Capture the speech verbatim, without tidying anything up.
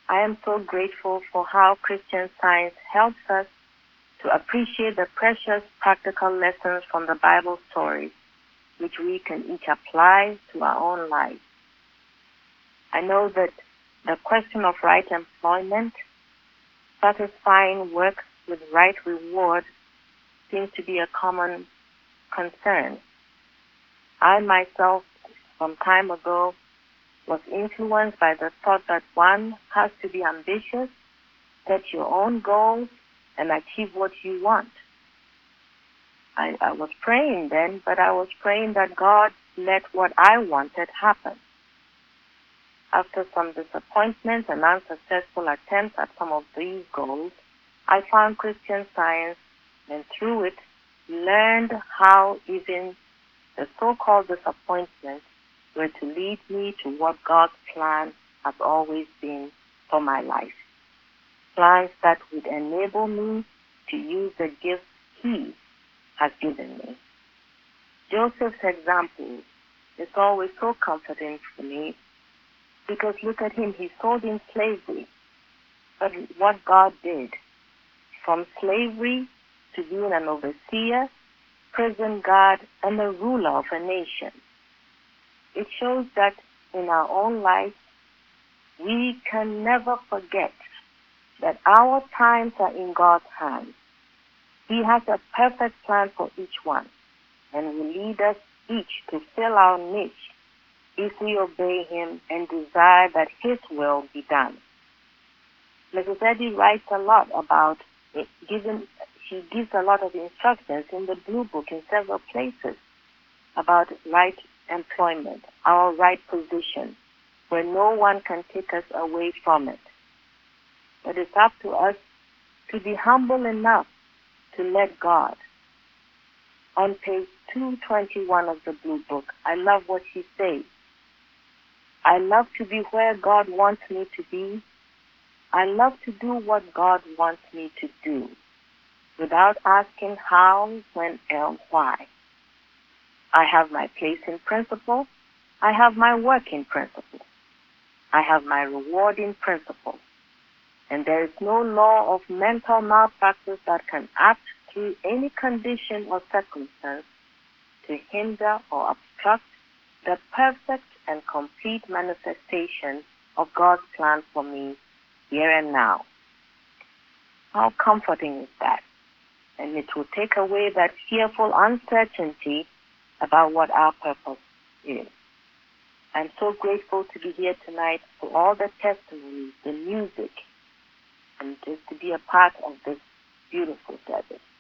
I am so grateful for how Christian Science helps us to appreciate the precious practical lessons from the Bible stories, which we can each apply to our own lives. I know that the question of right employment, satisfying work with right reward, seems to be a common concern. I myself, some time ago, was influenced by the thought that one has to be ambitious, set your own goals, and achieve what you want. I, I was praying then, but I was praying that God let what I wanted happen. After some disappointments and unsuccessful attempts at some of these goals, I found Christian Science, and through it, learned how even the so-called disappointments were to lead me to what God's plan has always been for my life. Plans that would enable me to use the gifts He has given me. Joseph's example is always so comforting for me because look at him, he's sold in slavery. But what God did, from slavery to being an overseer, prison guard, and the ruler of a nation. It shows that in our own lives, we can never forget that our times are in God's hands. He has a perfect plan for each one, and will lead us each to fill our niche if we obey Him and desire that His will be done. Missus Eddy writes a lot about it, given, she gives a lot of instructions in the Blue Book in several places about right employment, our right position, where no one can take us away from it. But it's up to us to be humble enough to let God. On page two twenty-one of the Blue Book, I love what she says. I love to be where God wants me to be. I love to do what God wants me to do, without asking how, when, and why. I have my place in principle. I have my work in principle. I have my reward in principle. And there is no law of mental malpractice that can act through any condition or circumstance to hinder or obstruct the perfect and complete manifestation of God's plan for me here and now. How comforting is that? And it will take away that fearful uncertainty about what our purpose is. I'm so grateful to be here tonight for all the testimonies, the music, and just to be a part of this beautiful service.